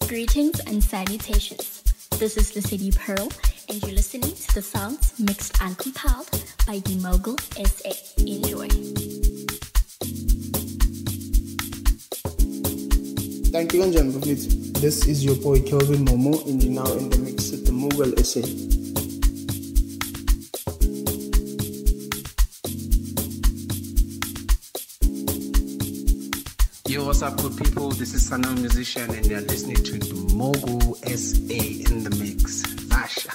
Greetings and salutations. This is the City Pearl, and you're listening to the sounds mixed and compiled by the Mogul SA. Enjoy. Thank you, Anjan Bafit. This is your boy Kelvin Momo, and you're now in the mix with the Mogul SA. Yo, what's up, good people? This is Sana Musician, and you're listening to the Mogul SA in the mix. Vasha.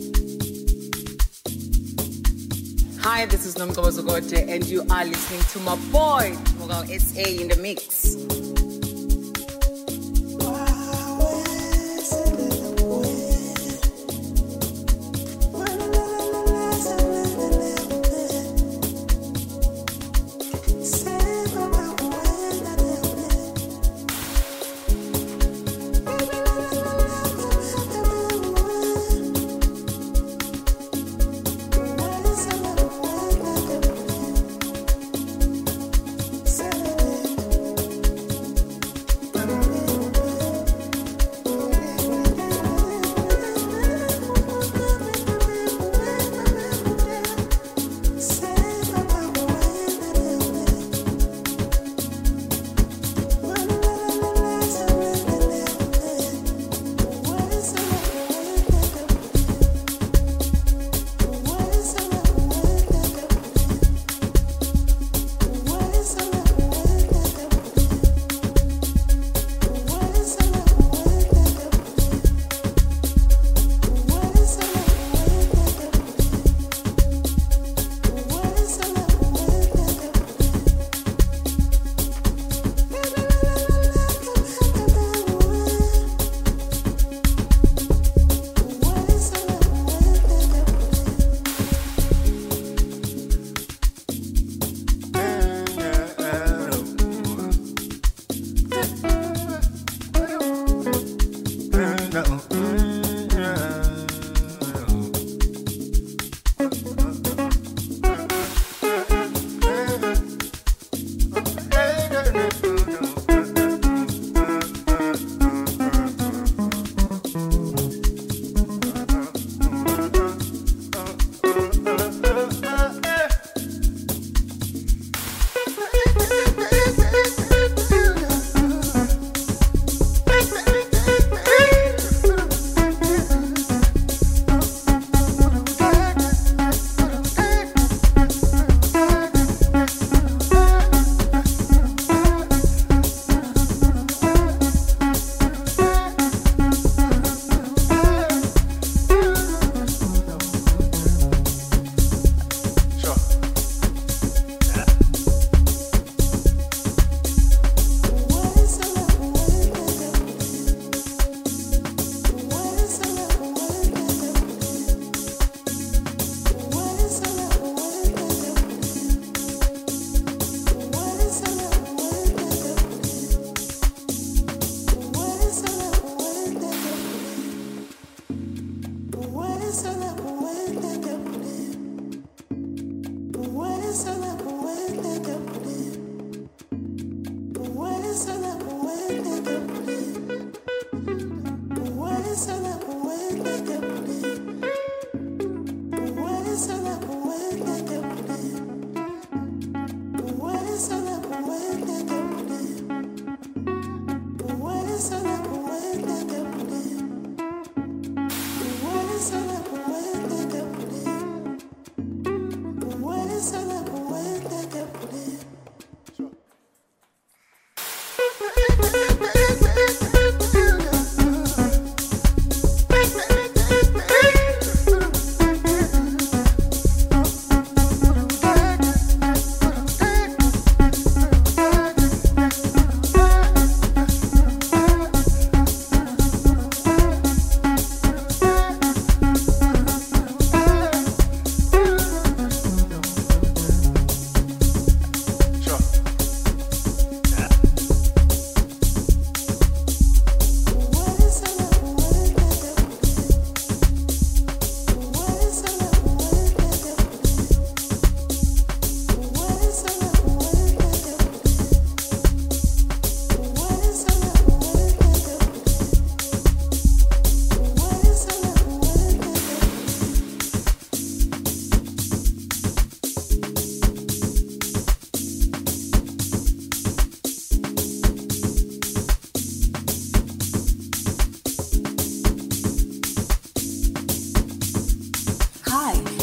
Hi, this is Nomgaba Zogote, and you are listening to my boy, Mogul SA in the mix.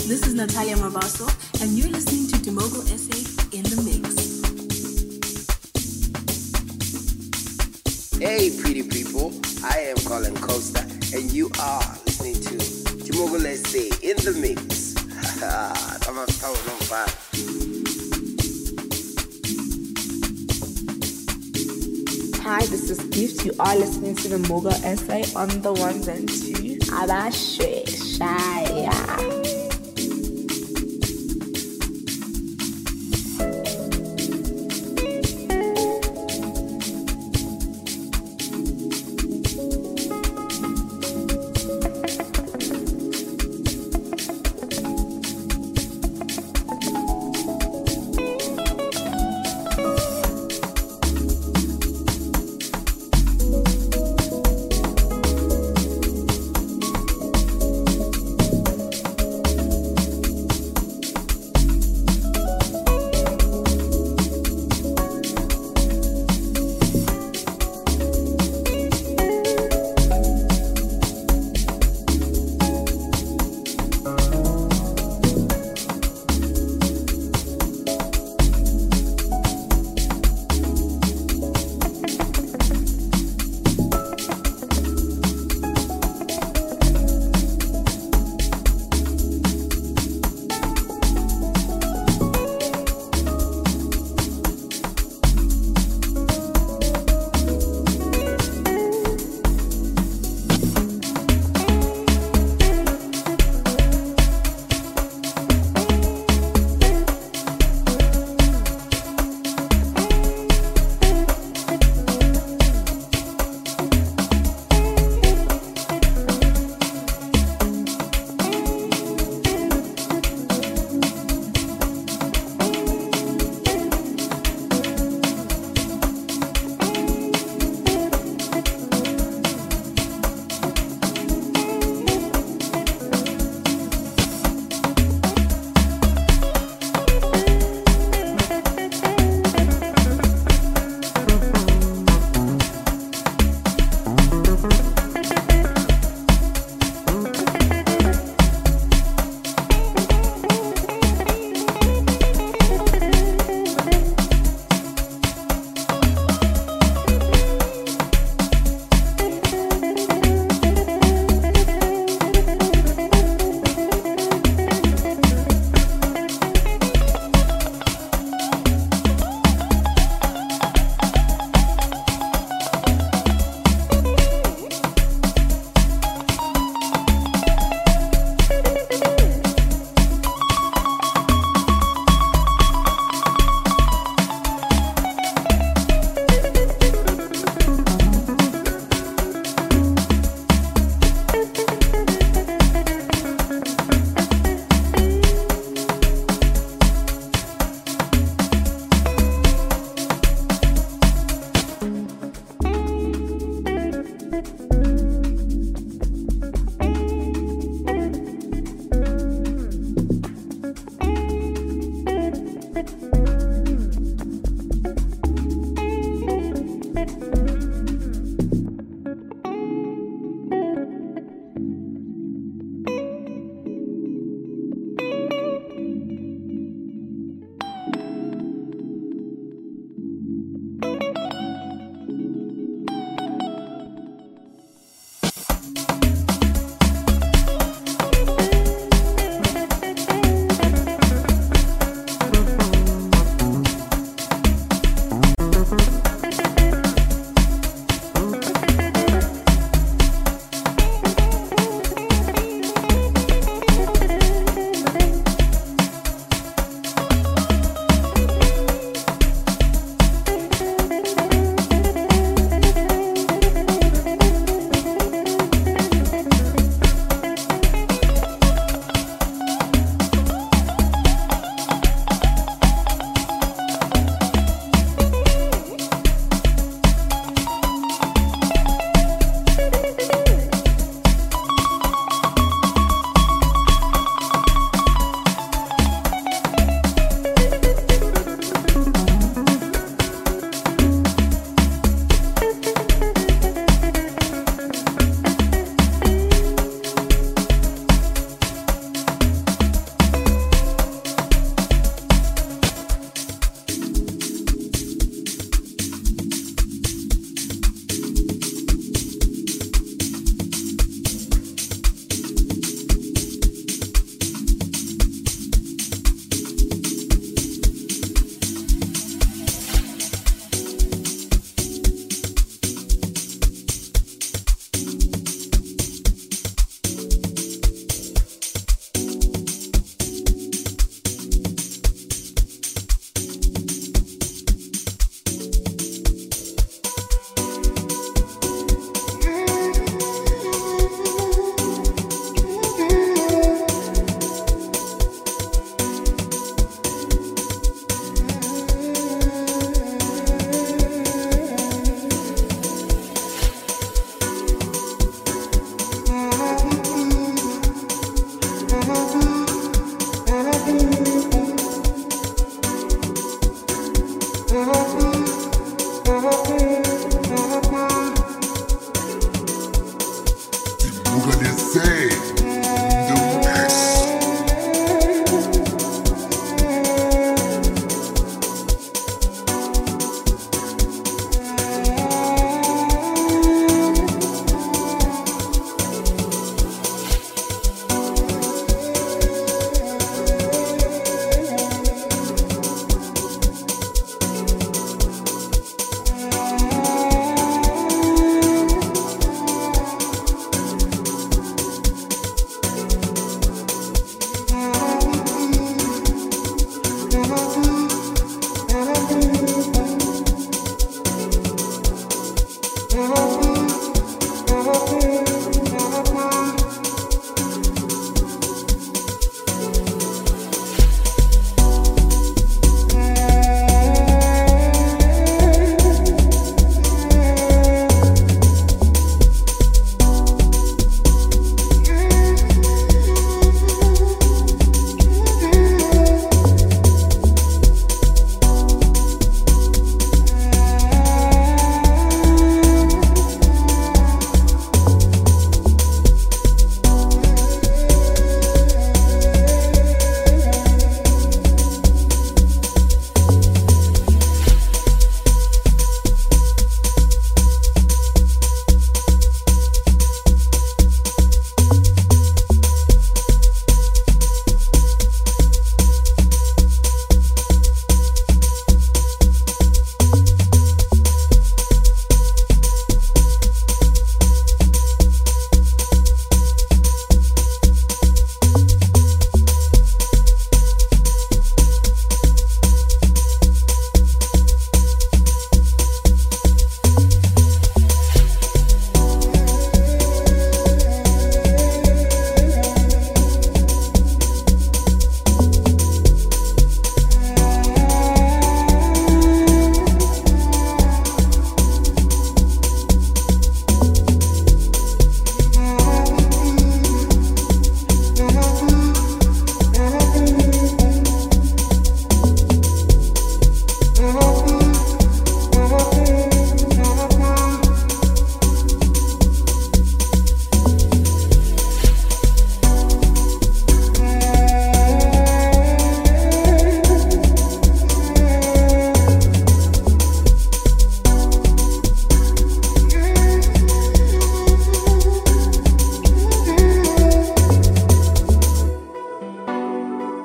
This is Natalia Marvaso, and you're listening to Dimogo SA in the Mix. Hey, pretty people. I am Colin Costa, and you are listening to Dimogo SA in the Mix. I'm a fan. Hi, this is Gift. You are listening to the Mogo SA on the ones and twos. Abashwe Shaya.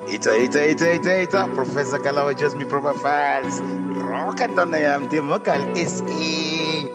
Ita, Professor Kalawa just me proper files. Rock and on I am the Mokal SA.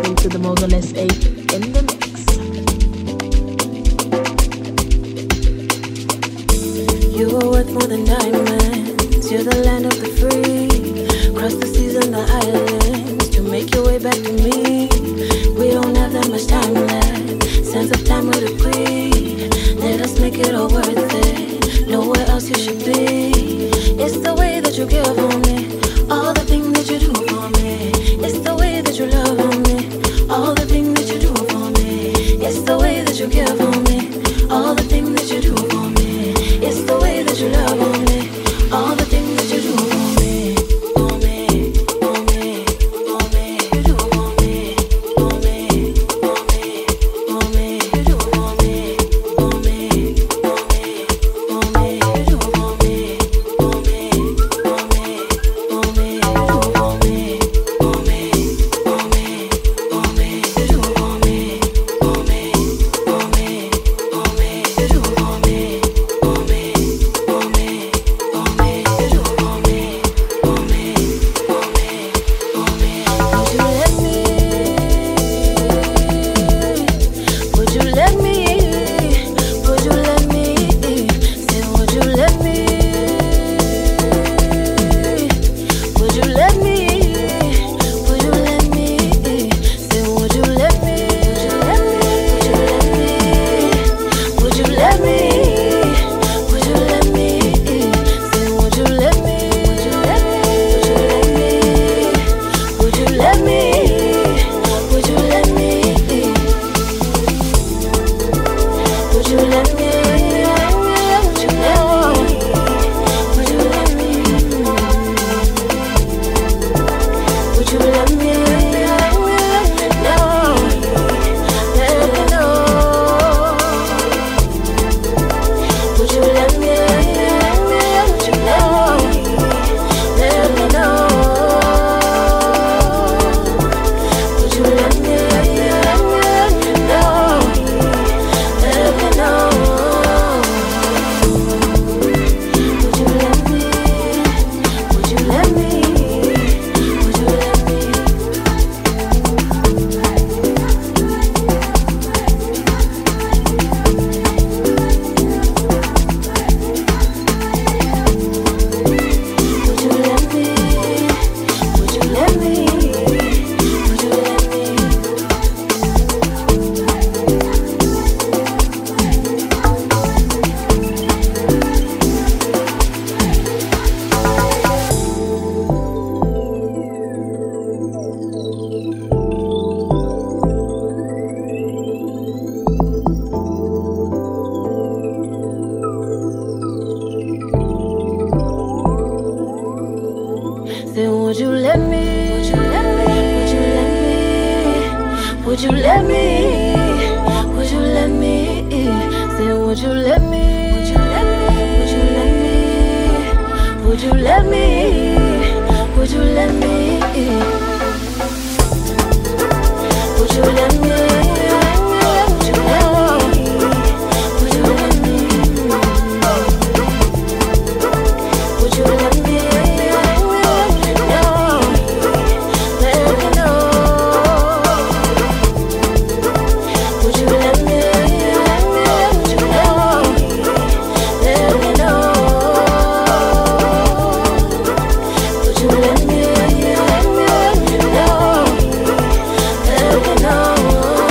listening to the Mogul SA in the mix. You are worth more than diamonds. You're the land of the free. Cross the seas and the islands to make your way back to me. We don't have that much time left. Sense of time would agree. Let us make it all worth it. Nowhere else you should be. It's the way that you care for me. All the things that you do for me. It's the way that you love on me. All the things that you do for me. It's the way that you care for me. All the things that you do for me. It's the way that you love on me. All the things that you do for me. For me, for me, for me. You do for me. For me, for me, for me. You do for me. For me, for me, for me. You do for me. For me, for me, for me. You do for me. For me, for me, for me. You do for me. For me, for me, for me. You do for me. For me, for me, for me. You do for me. For me, for me, for me. Would you let me? Would you let me? Say, would you let me? Would you let me? Would you let me? Say, would you let me? Would you let me? Would you let me? Say, would you let me? Would you let me? Would you let me? Would you let me? Would you let me? Would you let me? Would you let me? No, let me know. Would you let me? Would you know? Let me know. Would you let me? No, let me know. Would you let me? Would you let me? Would you let me? Would you let me? Would you let me? Would you let me? Say, would you let me? Would you let me? Would you let me? Would you let me? Would you let me? Say, would you let me? Would you let me? Would you let me? Would you let me? Would you let me? Would you let me? Would you let me? Would you let me? Would you let me? No, let me know. Would you let me? Would you know? Let me know. Would you let me? No, let me know.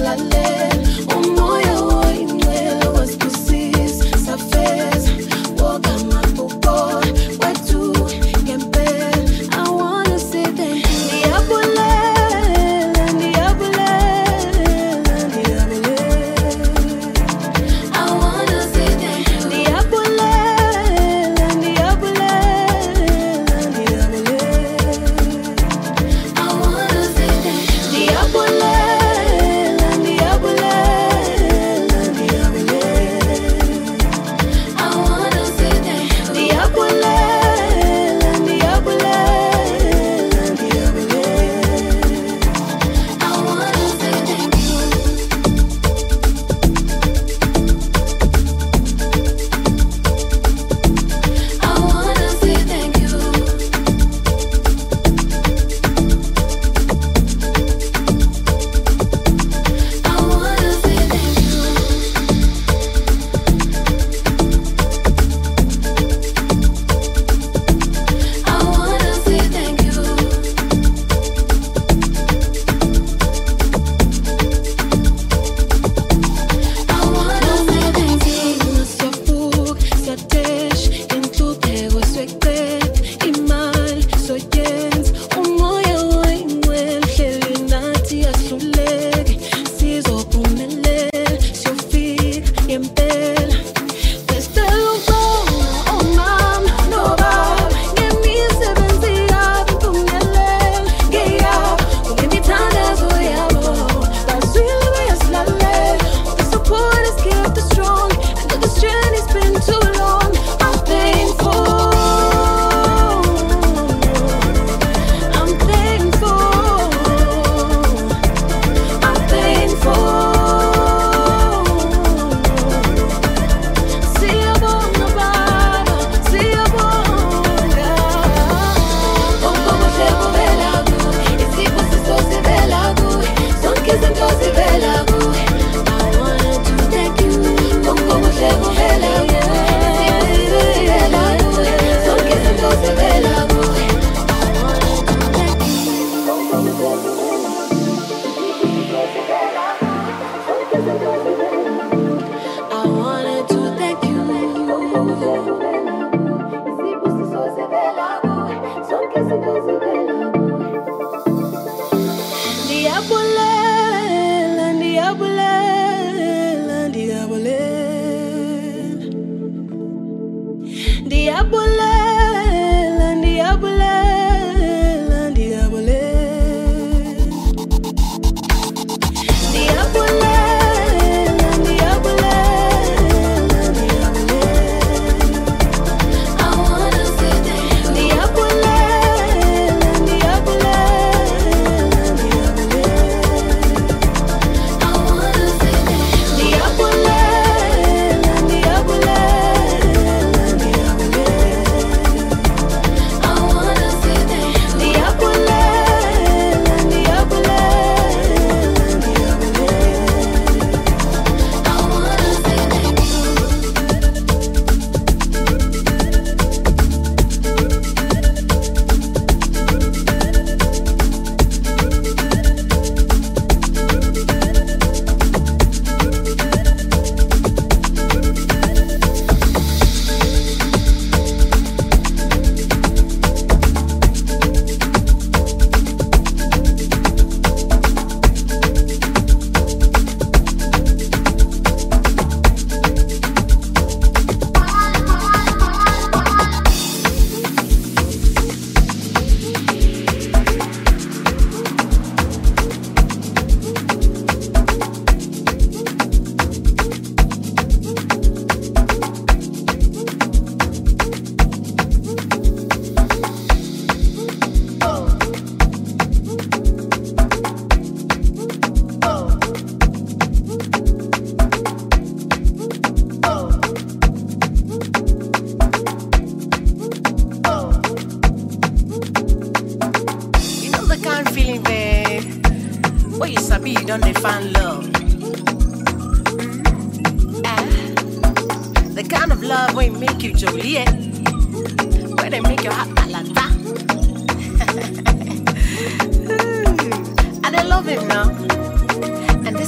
And I love him now. And this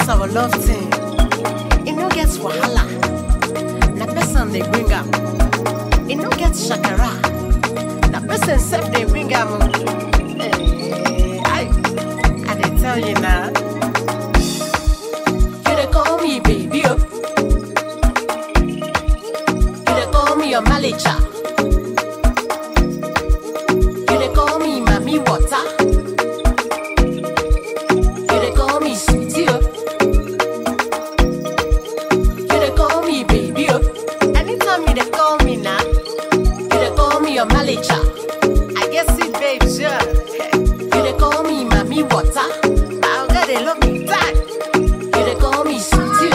this our love thing. It no gets wahala. Na person they bring up. It no gets shakara. Na person self they bring up. I they tell you now. You they call me baby. You they call me your manager. You they call me mommy water. You they call me sweetie. You they call me baby. Anytime you they call me now, you they call me your manager. I guess it, babe, sure. You they call me mommy water. I'll get they love me back. You they call me sweetie.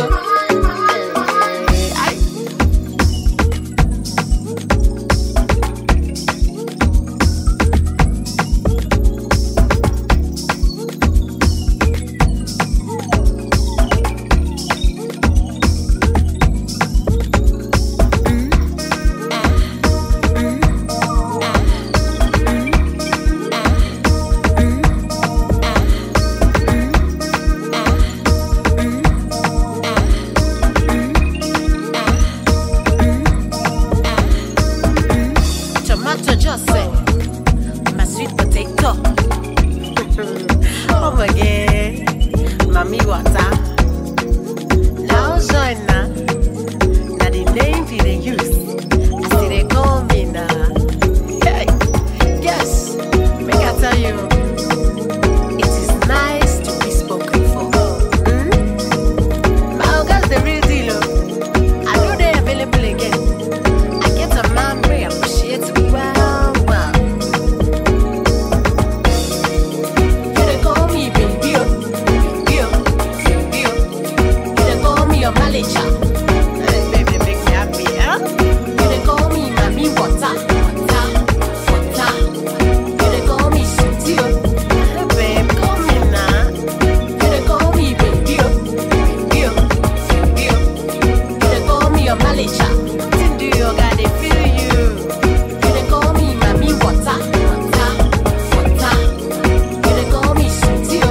Tomato just say, my sweet potato. Oh my God, mommy water. Now join now. Now the name they use. I see they call me now. Hey, yes, make I tell you, it is nice to be spoken for. My girls the real deal. I know they're available again. I get a man way appreciate it. Wow, wow. You they call me baby, baby, baby. You they call me your manager. Hey, baby, make me happy, huh? You they call me mommy water, water, water. You they call me sweetie, hey, babe, call me now. You they call me baby, baby, baby. You they call me your manager. Nothing do you got they feel you. You they call me mommy water, water, water. You they call me sweetie.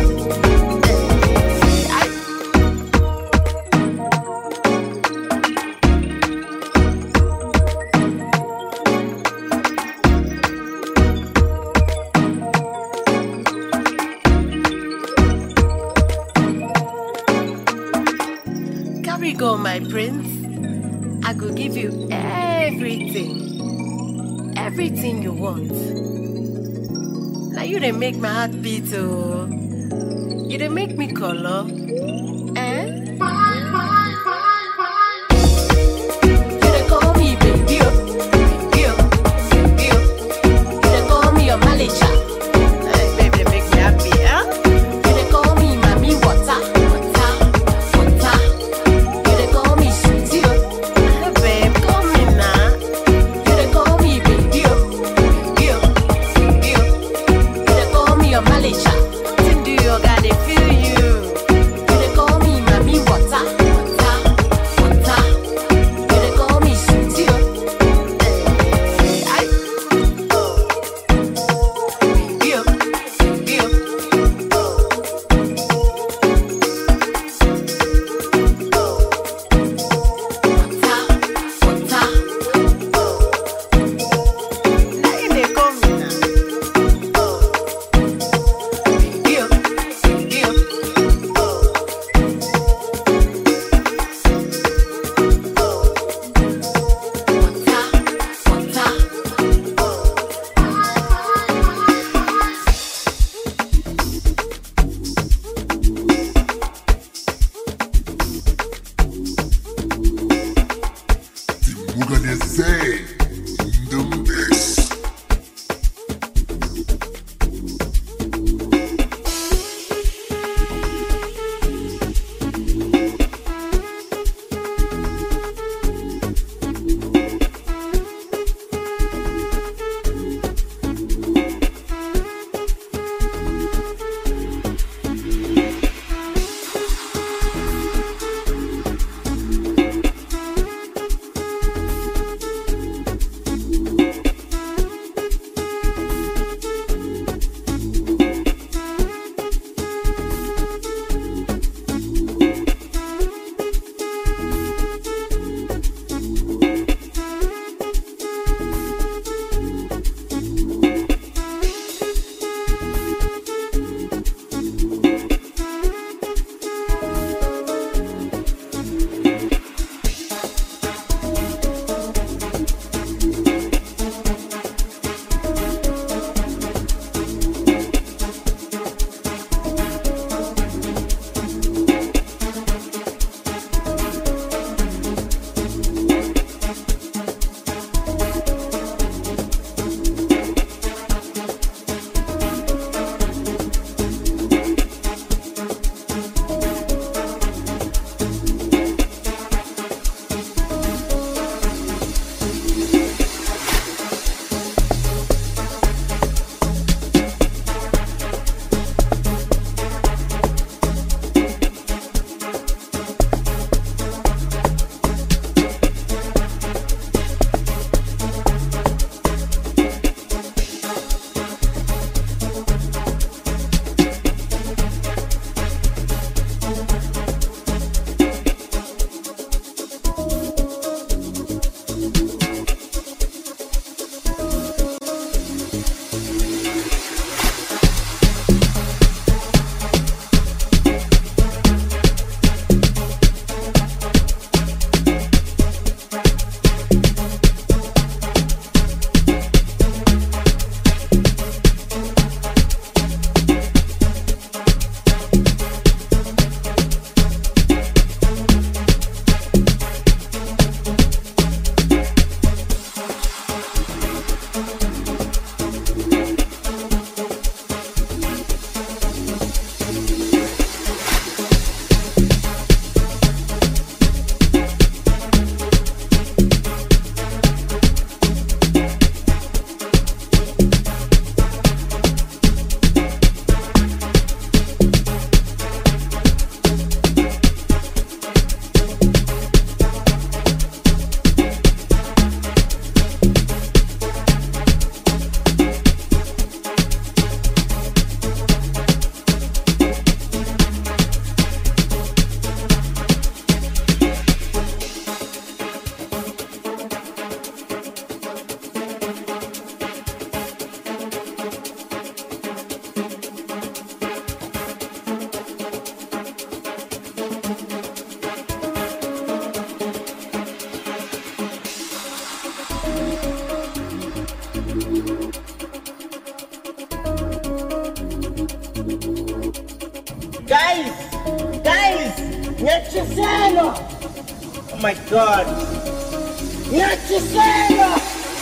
Carry go, my prince. I go give you everything, everything you want. Now you they make my heart beat, oh. You they make me color, eh? You they call me baby, baby, baby. You they call me your manager. Hey, baby, they make me happy, huh? You they call me mommy water, water, water. You they call me sweetie. Hey, babe, call me now. You they call me baby, baby, baby. You they call me your manager. Nothing do you got they feel you. You they call me mommy water, Nyachiselo! Oh my God! Nyachiselo!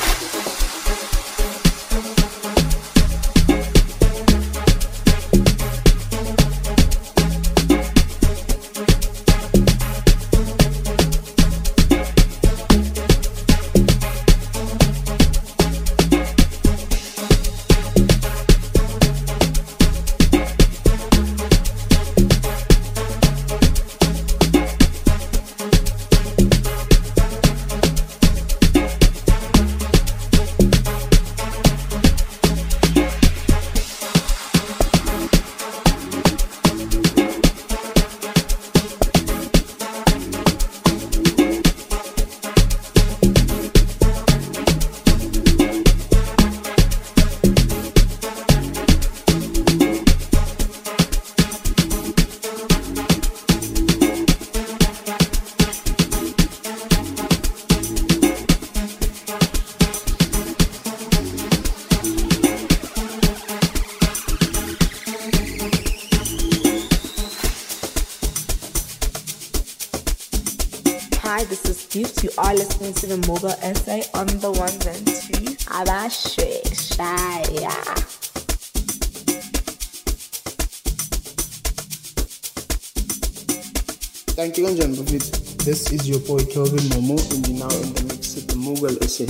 Hi, this is Gift. You are listening to the Mogul SA on the ones and twos. Abashe Shaya. Thank you, John Buffett. This is your boy Kelvin Momo, and you're now in the mix with the Mogul SA.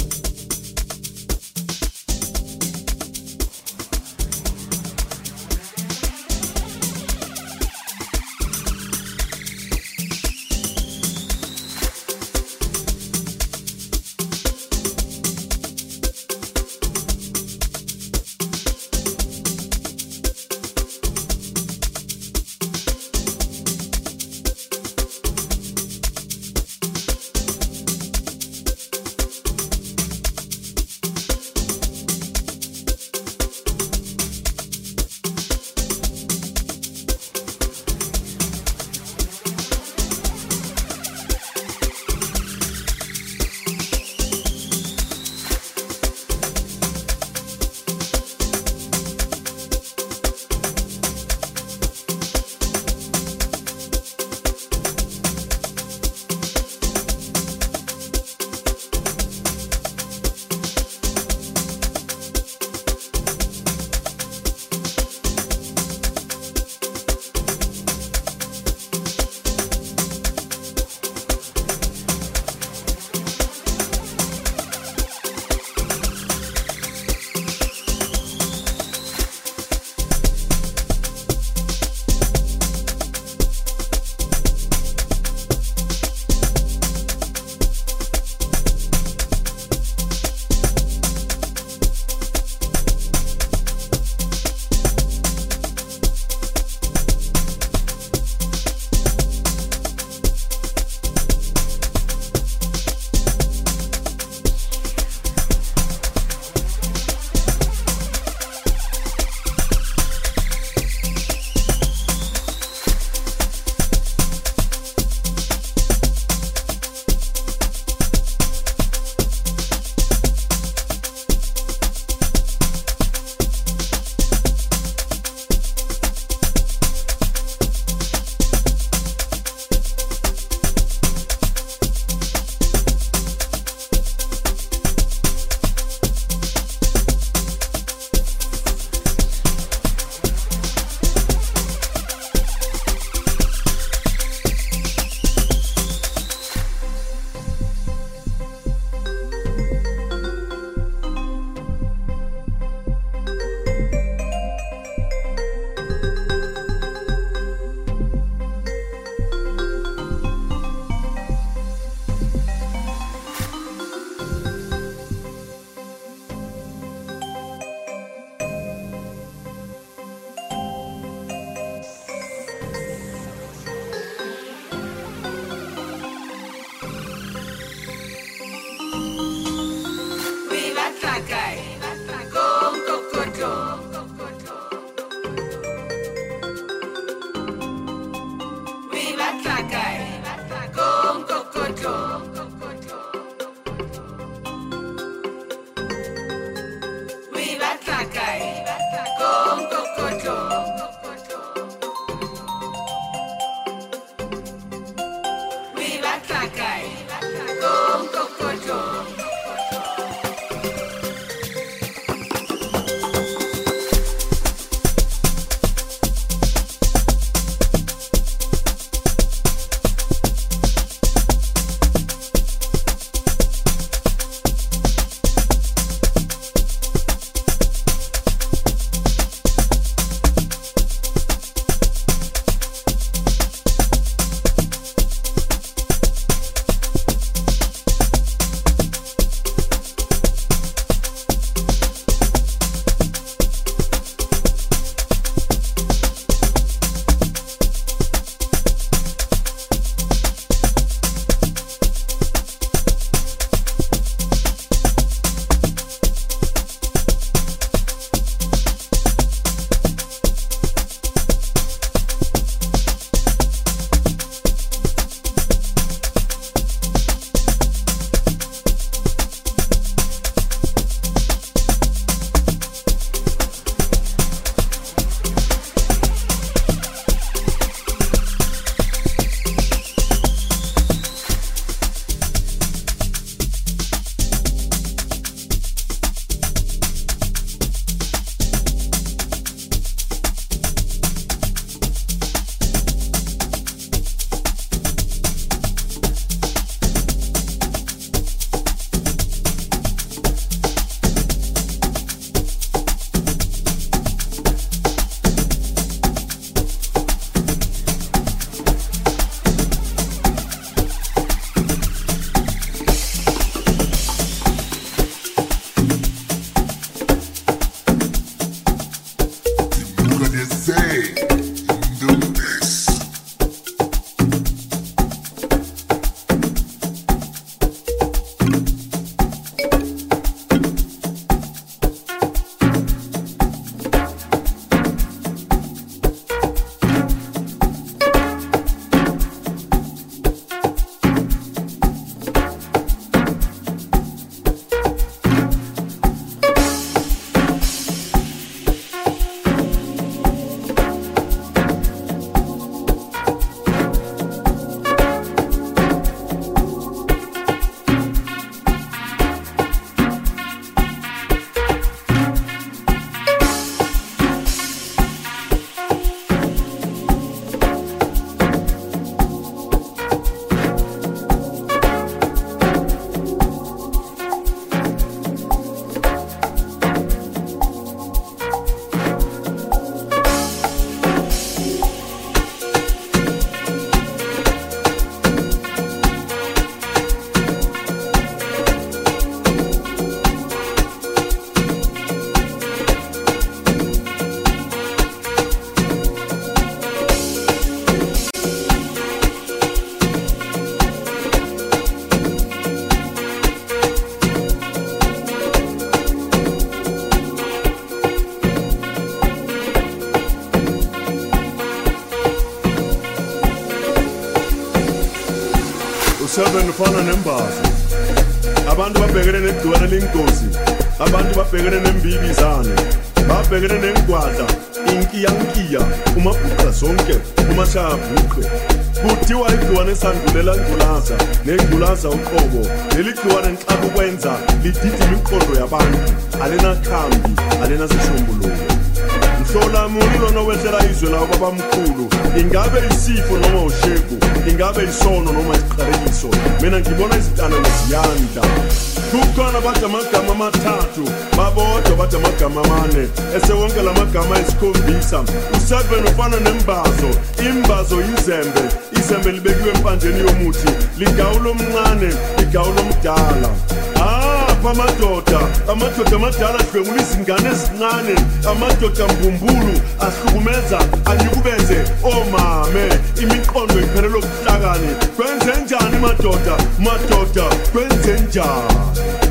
u7 ufana nembazo. Abantu babhekene negciwane lenkosi, abantu babhekene nembibizane, babhekene nengwadla, inkiyankiya, umabhuqa zonke, umashabhuqe. Kuthiwa igciwane sandulela ngculaza, nengculaza uqobo, leligciwane nxa kukwenza lididima imiqondo yabantu, alena khambi, alena sishumbululo. Mhlola muntu lona wehlela izwe lawo babamkhulu, ingabe isifo noma usheku, ingabe isono noma isiqalekiso, mina ngibona izitana ngeziyanda. Kukhona bathi amagama amathathu, babodwa bathi amagama amane, esewonke lamagama esikhombisa. U7 ufana nembazo, imbazo yizembe, izembe libekiwe empandeni yomuthi, ligawulo omncane, ligawulo omdala. Amadoda amadala adlwengula izingane ezincane, amadoda mbumbulu ahlukumeza anyukubeze omame, imiqondo iphelelwe ubuhlakani. Kwenze njani madoda, kwenze njani?